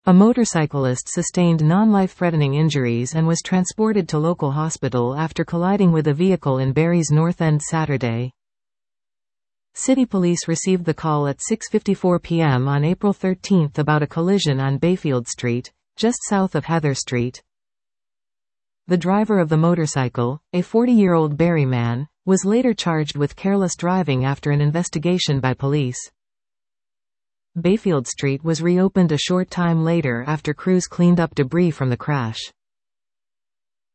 A motorcyclist sustained non-life-threatening injuries and was transported to local hospital after colliding with a vehicle in Barry's North End Saturday. City police received the call at 6:54 p.m. on April 13 about a collision on Bayfield Street, just south of Heather Street. The driver of the motorcycle, a 40-year-old Barry man, was later charged with careless driving after an investigation by police. Bayfield Street was reopened a short time later after crews cleaned up debris from the crash.